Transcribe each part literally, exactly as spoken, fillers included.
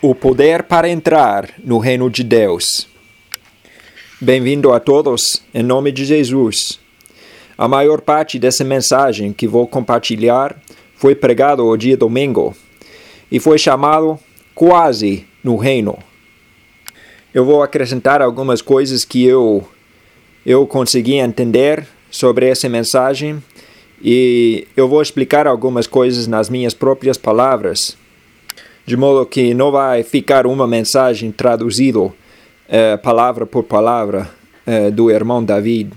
O poder para entrar no reino de Deus. Bem-vindo a todos, em nome de Jesus. A maior parte dessa mensagem que vou compartilhar foi pregado o dia domingo e foi chamado Quase no Reino. Eu vou acrescentar algumas coisas que eu, eu consegui entender sobre essa mensagem e eu vou explicar algumas coisas nas minhas próprias palavras, de modo que não vai ficar uma mensagem traduzida uh, palavra por palavra uh, do irmão David.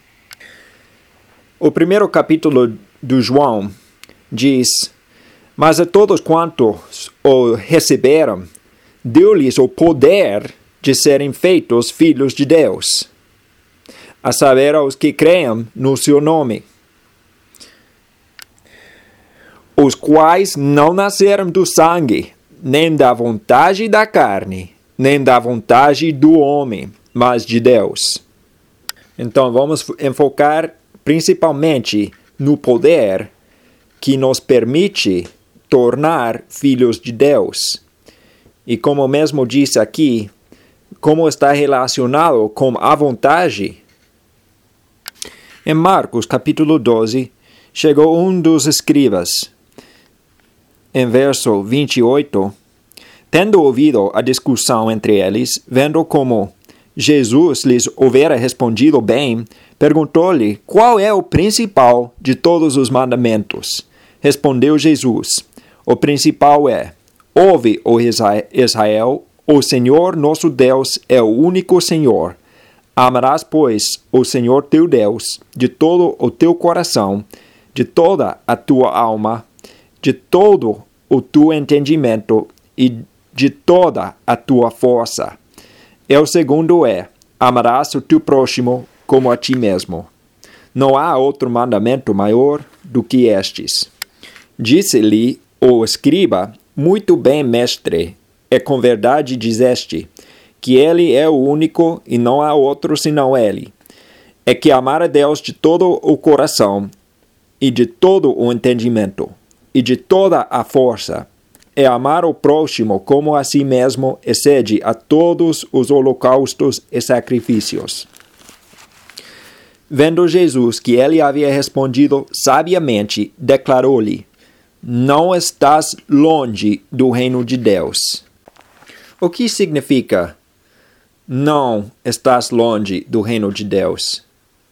O primeiro capítulo do João diz: Mas a todos quantos o receberam, deu-lhes o poder de serem feitos filhos de Deus, a saber, aos que creiam no seu nome, os quais não nasceram do sangue, nem da vontade da carne, nem da vontade do homem, mas de Deus. Então vamos enfocar principalmente no poder que nos permite tornar filhos de Deus. E como mesmo disse aqui, como está relacionado com a vontade. Em Marcos capítulo doze, chegou um dos escribas, em verso vinte e oito, tendo ouvido a discussão entre eles, vendo como Jesus lhes houvera respondido bem, perguntou-lhe qual é o principal de todos os mandamentos. Respondeu Jesus: O principal é: Ouve, ó Israel, o Senhor nosso Deus é o único Senhor. Amarás, pois, o Senhor teu Deus de todo o teu coração, de toda a tua alma, de todo o teu entendimento e de toda a tua força. E o segundo é: amarás o teu próximo como a ti mesmo. Não há outro mandamento maior do que estes. Disse-lhe o escriba: Muito bem, mestre, e com verdade dizeste, que ele é o único e não há outro senão ele. É que amar a Deus de todo o coração e de todo o entendimento e de toda a força, é amar o próximo como a si mesmo, excede a todos os holocaustos e sacrifícios. Vendo Jesus que ele havia respondido sabiamente, declarou-lhe: Não estás longe do reino de Deus. O que significa não estás longe do reino de Deus?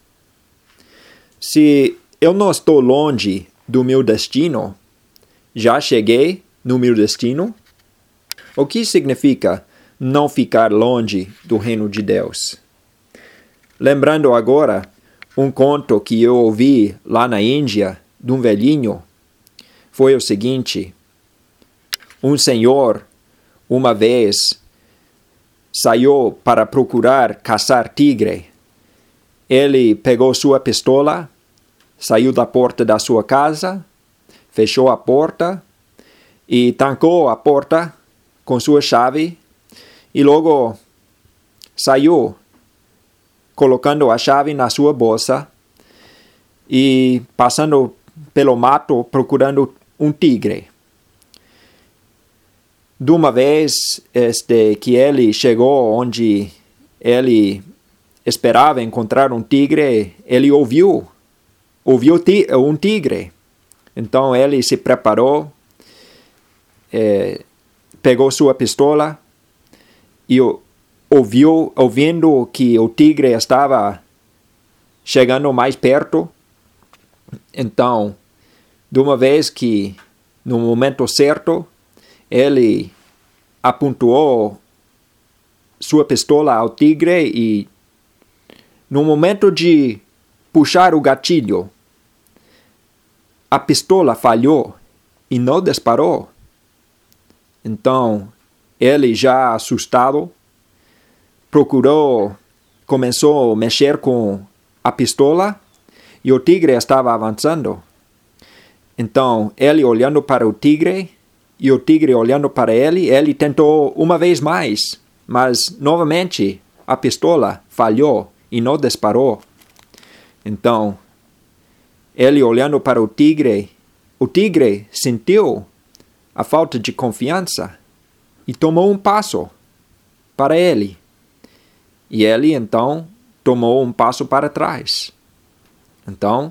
Se eu não estou longe do meu destino, já cheguei no meu destino? O que significa não ficar longe do reino de Deus? Lembrando agora um conto que eu ouvi lá na Índia, de um velhinho, foi o seguinte: um senhor, uma vez, saiu para procurar caçar tigre. Ele pegou sua pistola, saiu da porta da sua casa, fechou a porta e trancou a porta com sua chave e logo saiu colocando a chave na sua bolsa e passando pelo mato procurando um tigre. De uma vez este, que ele chegou onde ele esperava encontrar um tigre, ele ouviu, ouviu um tigre. Então ele se preparou, eh, pegou sua pistola e ouviu, ouvindo que o tigre estava chegando mais perto. Então, de uma vez que, no momento certo, ele apontou sua pistola ao tigre e, no momento de puxar o gatilho, a pistola falhou e não disparou. Então, ele já assustado, procurou, começou a mexer com a pistola e o tigre estava avançando. Então, ele olhando para o tigre e o tigre olhando para ele, ele tentou uma vez mais, mas novamente a pistola falhou e não disparou. Então, ele olhando para o tigre, o tigre sentiu a falta de confiança. e tomou um passo para ele. E ele, então, tomou um passo para trás. Então,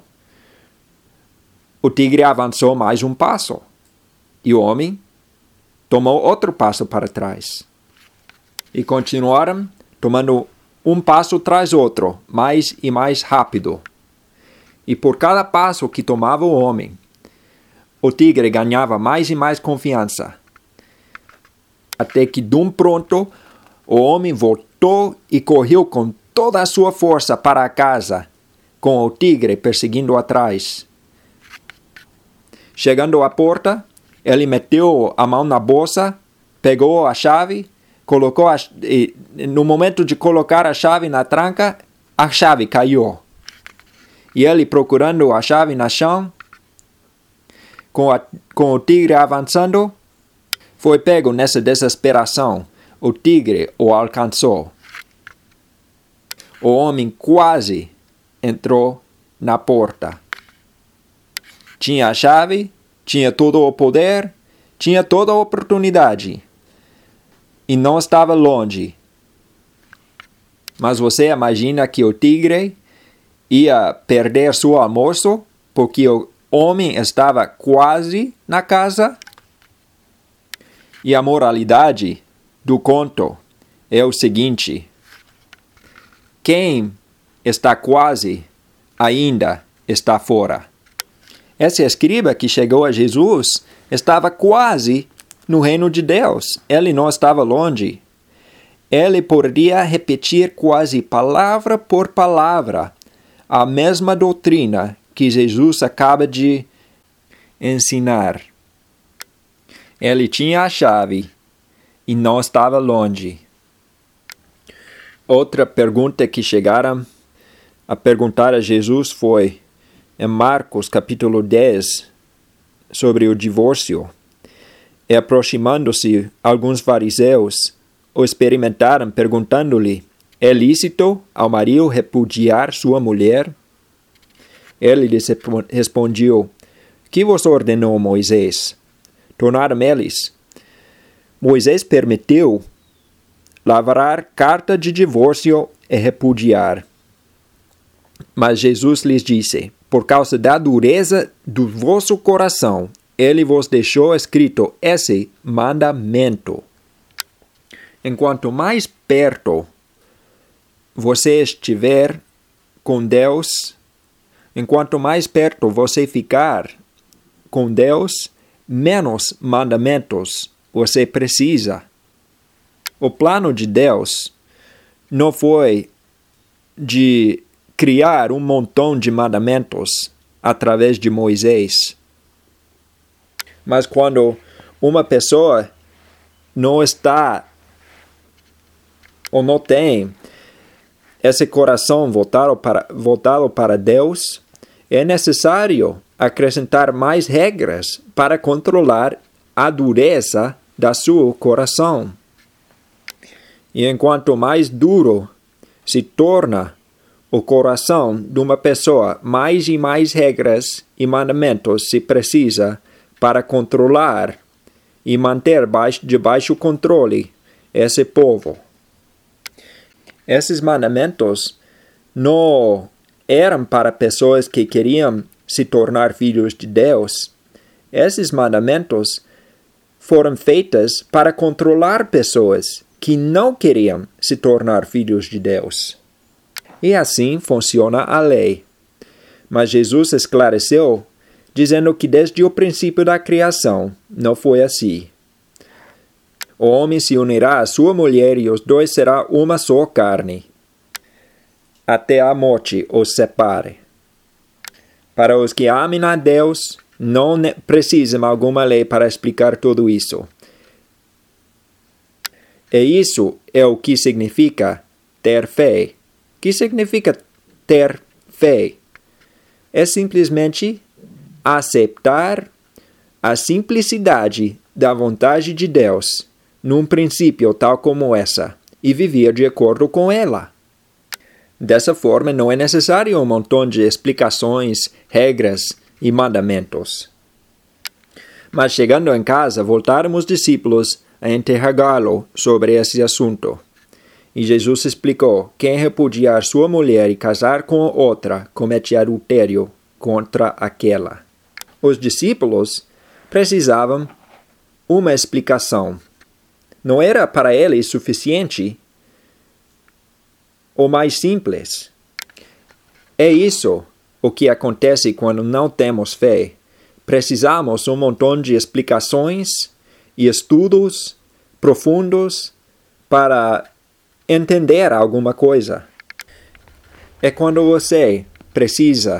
o tigre avançou mais um passo. E o homem tomou outro passo para trás. E continuaram tomando um passo tras outro, mais e mais rápido. E por cada passo que tomava o homem, o tigre ganhava mais e mais confiança. Até que, de um pronto, o homem voltou e correu com toda a sua força para a casa, com o tigre perseguindo atrás. Chegando à porta, ele meteu a mão na bolsa, pegou a chave, colocou a, e, no momento de colocar a chave na tranca, a chave caiu. E ele, procurando a chave no chão, com, a, com o tigre avançando, foi pego nessa desesperação. O tigre o alcançou. O homem quase entrou na porta. Tinha a chave, tinha todo o poder, tinha toda a oportunidade. E não estava longe. Mas você imagina que o tigre ia perder seu almoço porque o homem estava quase na casa? E a moralidade do conto é o seguinte: quem está quase ainda está fora. Esse escriba que chegou a Jesus estava quase no reino de Deus. Ele não estava longe. Ele poderia repetir quase palavra por palavra a mesma doutrina que Jesus acaba de ensinar. Ele tinha a chave e não estava longe. Outra pergunta que chegaram a perguntar a Jesus foi em Marcos capítulo dez sobre o divórcio. E aproximando-se alguns fariseus, o experimentaram perguntando-lhe: é lícito ao marido repudiar sua mulher? Ele lhes respondeu: que vos ordenou Moisés? Tornaram eles: Moisés permitiu lavrar carta de divórcio e repudiar. Mas Jesus lhes disse: por causa da dureza do vosso coração, ele vos deixou escrito esse mandamento. Enquanto mais perto você estiver com Deus, enquanto mais perto você ficar com Deus, menos mandamentos você precisa. O plano de Deus não foi de criar um montão de mandamentos através de Moisés. Mas quando uma pessoa não está ou não tem esse coração voltado para, voltado para Deus, é necessário acrescentar mais regras para controlar a dureza da seu coração. E enquanto mais duro se torna o coração de uma pessoa, mais e mais regras e mandamentos se precisa para controlar e manter baixo, de baixo controle esse povo. Esses mandamentos não eram para pessoas que queriam se tornar filhos de Deus. Esses mandamentos foram feitos para controlar pessoas que não queriam se tornar filhos de Deus. E assim funciona a lei. Mas Jesus esclareceu, dizendo que desde o princípio da criação não foi assim. O homem se unirá à sua mulher e os dois serão uma só carne, até a morte os separe. Para os que amem a Deus, não precisam alguma lei para explicar tudo isso. E isso é o que significa ter fé. O que significa ter fé? É simplesmente aceitar a simplicidade da vontade de Deus num princípio tal como essa e viver de acordo com ela. Dessa forma, não é necessário um montão de explicações, regras e mandamentos. Mas chegando em casa, voltaram os discípulos a interrogá-lo sobre esse assunto. E Jesus explicou: quem repudiar sua mulher e casar com outra comete adultério contra aquela. Os discípulos precisavam uma explicação. Não era para eles suficiente ou mais simples. É isso o que acontece quando não temos fé. Precisamos um montão de explicações e estudos profundos para entender alguma coisa. É quando você precisa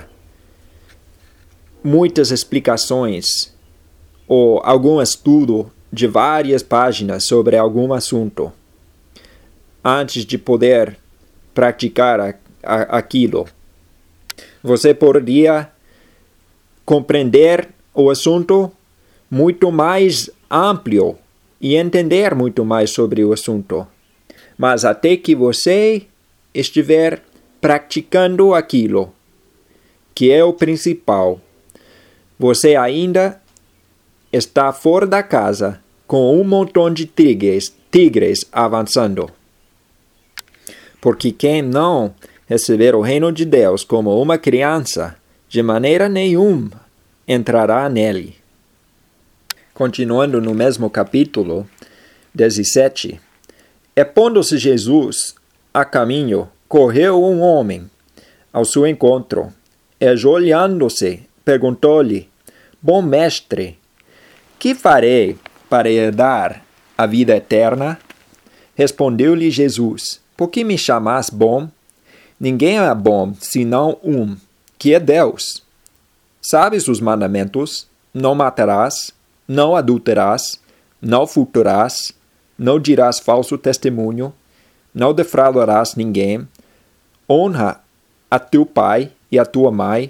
muitas explicações ou algum estudo de várias páginas sobre algum assunto antes de poder praticar a, a, aquilo. Você poderia compreender o assunto muito mais amplo e entender muito mais sobre o assunto. Mas até que você estiver praticando aquilo, que é o principal, você ainda está fora da casa com um montão de tigres, tigres avançando. Porque quem não receber o reino de Deus como uma criança, de maneira nenhuma entrará nele. Continuando no mesmo capítulo dezessete, e pondo-se Jesus a caminho, correu um homem ao seu encontro, e ajoelhando-se, perguntou-lhe: Bom mestre, que farei para herdar a vida eterna? Respondeu-lhe Jesus: Por que me chamas bom? Ninguém é bom senão um, que é Deus. Sabes os mandamentos? Não matarás, não adulterarás, não furtarás, não dirás falso testemunho, não defraudarás ninguém, honra a teu pai e a tua mãe.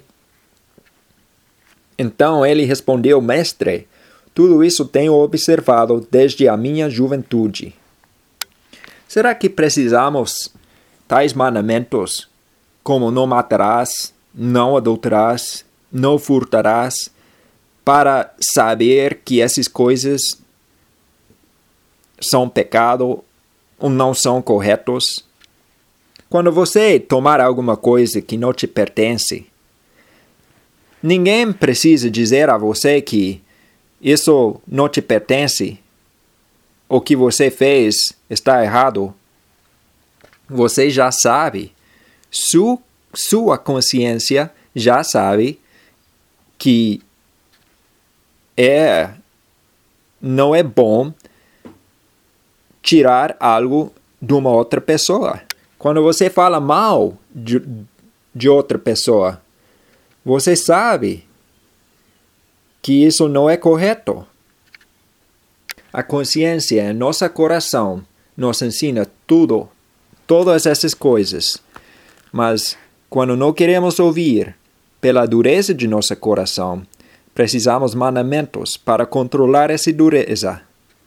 Então ele respondeu: Mestre, tudo isso tenho observado desde a minha juventude. Será que precisamos tais mandamentos como não matarás, não adulterarás, não furtarás, para saber que essas coisas são pecado ou não são corretos? Quando você tomar alguma coisa que não te pertence, ninguém precisa dizer a você que isso não te pertence. O que você fez está errado. Você já sabe. Su, sua consciência já sabe que é, não é bom tirar algo de uma outra pessoa. Quando você fala mal de, de outra pessoa, você sabe que isso não é correto. A consciência em nosso coração nos ensina tudo, todas essas coisas. Mas quando não queremos ouvir, pela dureza de nosso coração, precisamos de mandamentos para controlar essa dureza.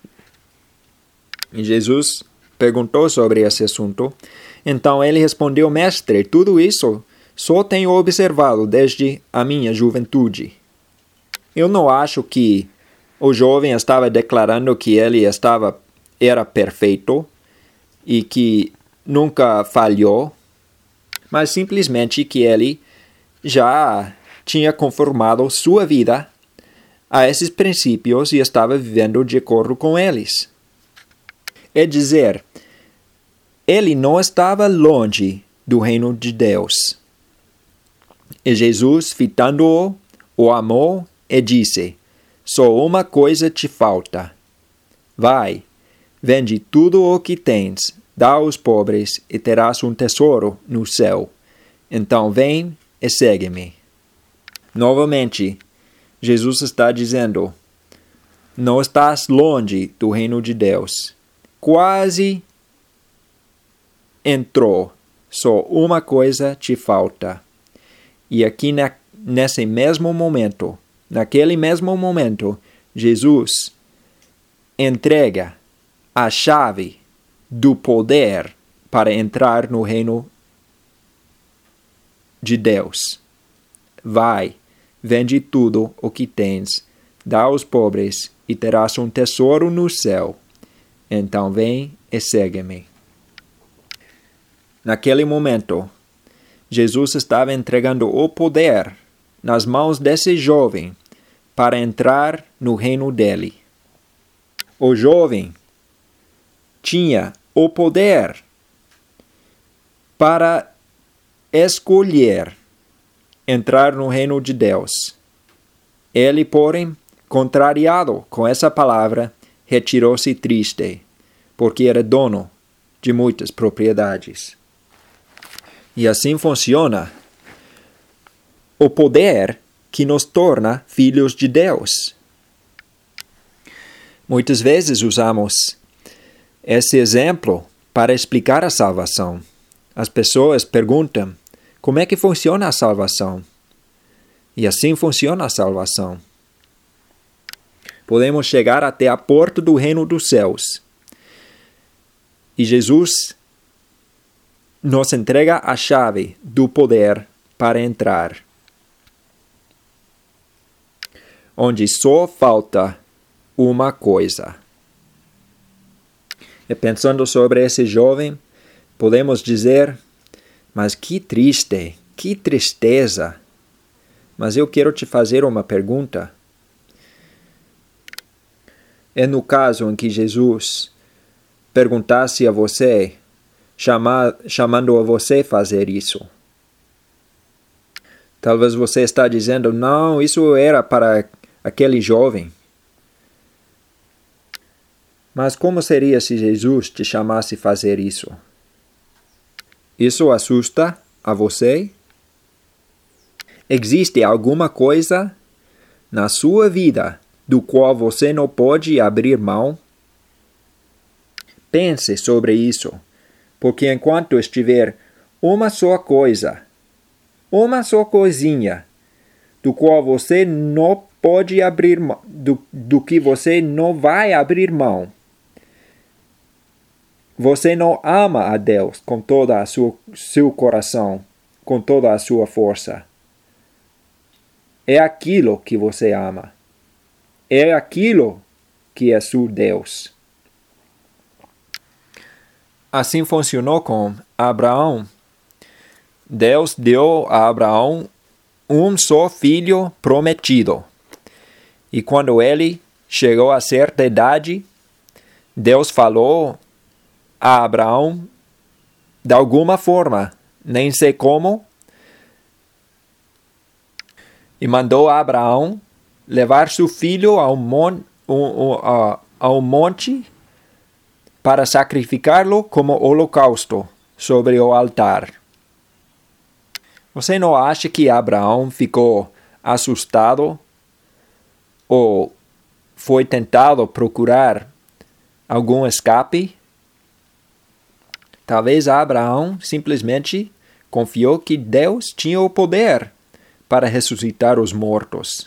E Jesus perguntou sobre esse assunto. Então ele respondeu: Mestre, tudo isso só tenho observado desde a minha juventude. Eu não acho que o jovem estava declarando que ele estava, era perfeito e que nunca falhou, mas simplesmente que ele já tinha conformado sua vida a esses princípios e estava vivendo de acordo com eles. É dizer, ele não estava longe do reino de Deus. E Jesus, fitando-o, o amou e disse: Só uma coisa te falta. Vai, vende tudo o que tens, dá aos pobres e terás um tesouro no céu. Então vem e segue-me. Novamente, Jesus está dizendo: não estás longe do reino de Deus. Quase entrou. Só uma coisa te falta. E aqui na, nesse mesmo momento, naquele mesmo momento, Jesus entrega a chave do poder para entrar no reino de Deus. Vai, vende tudo o que tens, dá aos pobres e terás um tesouro no céu. Então vem e segue-me. Naquele momento, Jesus estava entregando o poder nas mãos desse jovem para entrar no reino dele. O jovem tinha o poder para escolher entrar no reino de Deus. Ele, porém, contrariado com essa palavra, retirou-se triste, porque era dono de muitas propriedades. E assim funciona o poder que nos torna filhos de Deus. Muitas vezes usamos esse exemplo para explicar a salvação. As pessoas perguntam, como é que funciona a salvação? E assim funciona a salvação. Podemos chegar até a porta do reino dos céus. E Jesus nos entrega a chave do poder para entrar. Onde só falta uma coisa. E pensando sobre esse jovem, podemos dizer, mas que triste, que tristeza. Mas eu quero te fazer uma pergunta. É no caso em que Jesus perguntasse a você, chama, chamando a você fazer isso. Talvez você está dizendo, não, isso era para aquele jovem. Mas como seria se Jesus te chamasse a fazer isso? Isso assusta a você? Existe alguma coisa na sua vida do qual você não pode abrir mão? Pense sobre isso, porque enquanto estiver uma só coisa, uma só coisinha, do qual você não pode abrir mão, do, do que você não vai abrir mão, você não ama a Deus com todo o seu coração, com toda a sua força. É aquilo que você ama. É aquilo que é seu Deus. Assim funcionou com Abraão. Deus deu a Abraão um só filho prometido. E quando ele chegou a certa idade, Deus falou a Abraão de alguma forma, nem sei como, e mandou a Abraão levar seu filho ao, mon, ao, ao monte para sacrificá-lo como holocausto sobre o altar. Você não acha que Abraão ficou assustado ou foi tentado procurar algum escape? Talvez Abraão simplesmente confiou que Deus tinha o poder para ressuscitar os mortos.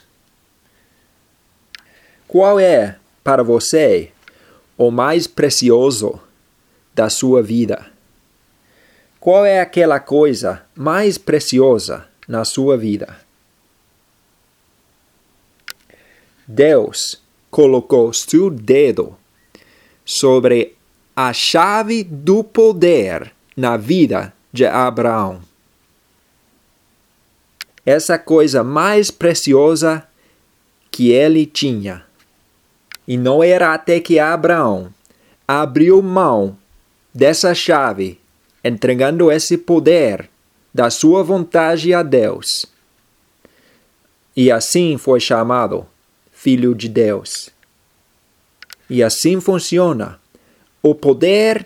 Qual é, para você, o mais precioso da sua vida? Qual é aquela coisa mais preciosa na sua vida? Deus colocou seu dedo sobre a chave do poder na vida de Abraão. Essa coisa mais preciosa que ele tinha. E não era até que Abraão abriu mão dessa chave, entregando esse poder da sua vontade a Deus. E assim foi chamado Filho de Deus. E assim funciona. O poder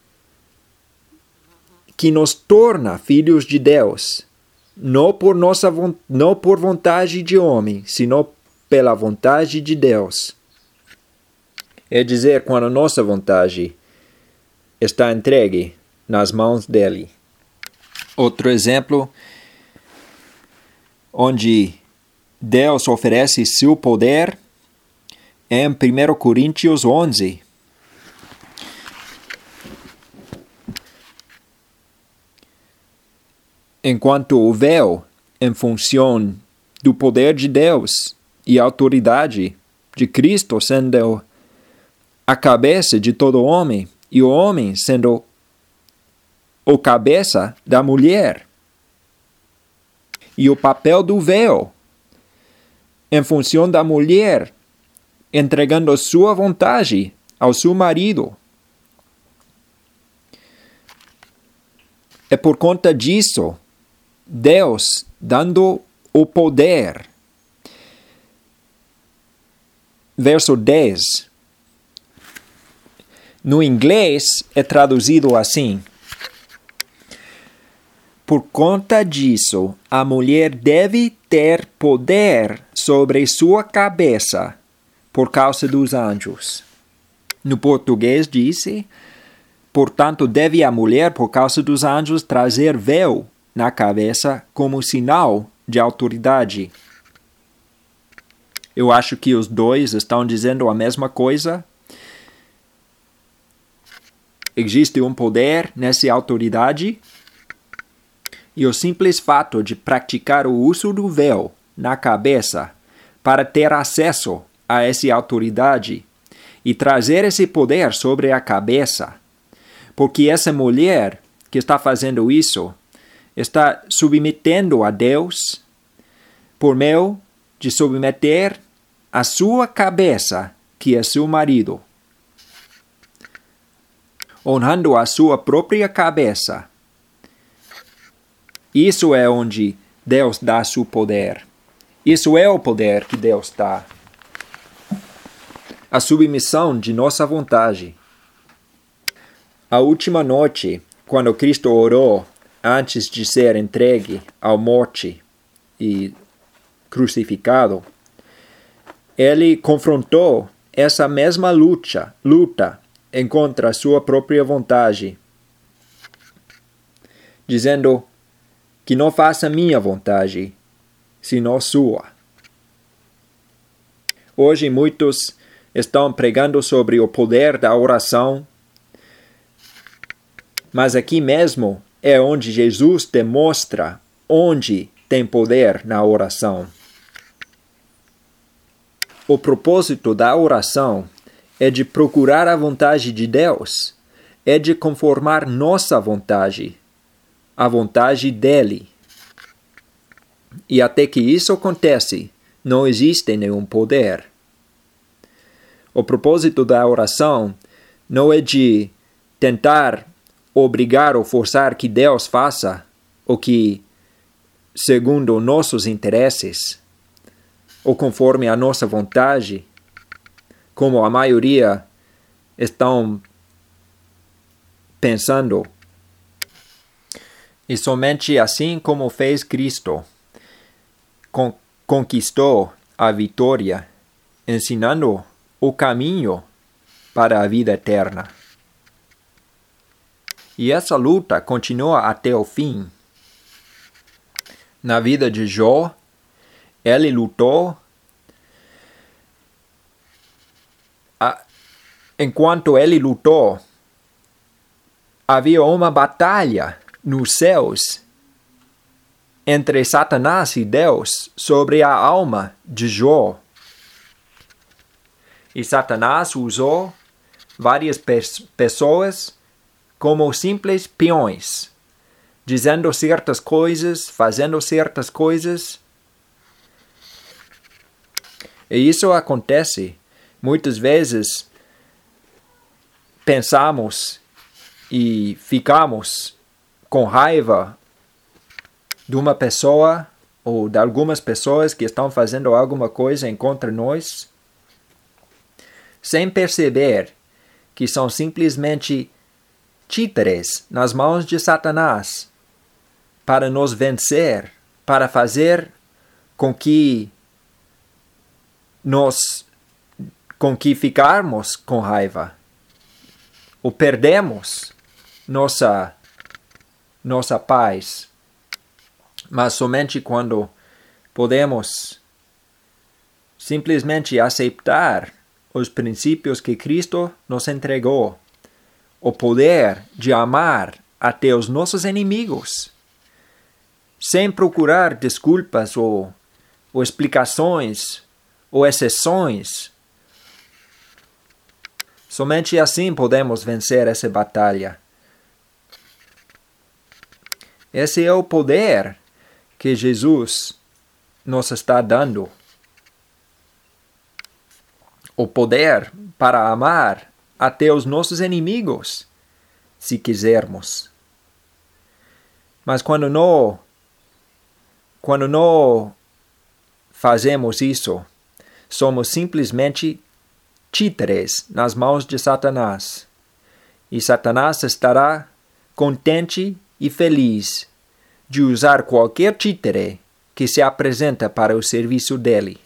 que nos torna filhos de Deus, não por, nossa, não por vontade de homem, sino pela vontade de Deus. É dizer, quando a nossa vontade está entregue nas mãos dele. Outro exemplo, onde Deus oferece seu poder, é em primeira Coríntios onze. Enquanto o véu, em função do poder de Deus e autoridade de Cristo sendo a cabeça de todo homem e o homem sendo a cabeça da mulher. E o papel do véu, em função da mulher, entregando sua vontade ao seu marido. É por conta disso, Deus dando o poder. Verso dez. No inglês é traduzido assim: por conta disso, a mulher deve ter poder sobre sua cabeça por causa dos anjos. No português disse: portanto, deve a mulher, por causa dos anjos, trazer véu na cabeça como sinal de autoridade. Eu acho que os dois estão dizendo a mesma coisa. Existe um poder nessa autoridade. E o simples fato de praticar o uso do véu na cabeça para ter acesso a essa autoridade e trazer esse poder sobre a cabeça, porque essa mulher que está fazendo isso está submetendo a Deus por meio de submeter a sua cabeça, que é seu marido, honrando a sua própria cabeça. Isso é onde Deus dá seu poder. Isso é o poder que Deus dá. A submissão de nossa vontade. A última noite, quando Cristo orou antes de ser entregue à morte e crucificado, ele confrontou essa mesma luta, luta contra a sua própria vontade, dizendo: que não faça minha vontade, senão sua. Hoje muitos estão pregando sobre o poder da oração, mas aqui mesmo é onde Jesus demonstra onde tem poder na oração. O propósito da oração é de procurar a vontade de Deus, é de conformar nossa vontade a vontade dele. E até que isso acontece, não existe nenhum poder. O propósito da oração não é de tentar obrigar ou forçar que Deus faça o que segundo nossos interesses, ou conforme a nossa vontade, como a maioria estão pensando. E somente assim como fez Cristo, con- conquistou a vitória, ensinando o caminho para a vida eterna. E essa luta continua até o fim. Na vida de Jó, ele lutou. A, enquanto ele lutou, havia uma batalha nos céus entre Satanás e Deus sobre a alma de Jó. E Satanás usou várias pe- pessoas como simples peões, dizendo certas coisas, fazendo certas coisas. E isso acontece. Muitas vezes pensamos e ficamos com raiva de uma pessoa ou de algumas pessoas que estão fazendo alguma coisa contra nós, sem perceber que são simplesmente títeres nas mãos de Satanás para nos vencer, para fazer com que nós, com que ficarmos com raiva, ou perdemos nossa, nossa paz. Mas somente quando podemos simplesmente aceitar os princípios que Cristo nos entregou, o poder de amar até os nossos inimigos, sem procurar desculpas ou, ou explicações ou exceções, Somente assim podemos vencer essa batalha. Esse é o poder que Jesus nos está dando. O poder para amar até os nossos inimigos, se quisermos. Mas quando não, quando não fazemos isso, somos simplesmente títeres nas mãos de Satanás. E Satanás estará contente e feliz de usar qualquer títere que se apresenta para o serviço dele.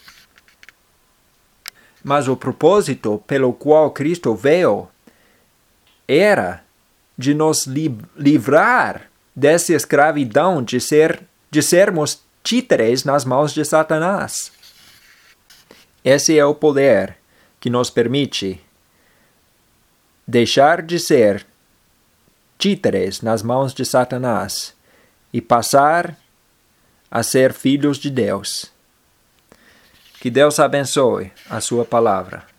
Mas o propósito pelo qual Cristo veio era de nos li- livrar dessa escravidão de, ser, de sermos títeres nas mãos de Satanás. Esse é o poder que nos permite deixar de ser títeres nas mãos de Satanás e passar a ser filhos de Deus. Que Deus abençoe a sua palavra.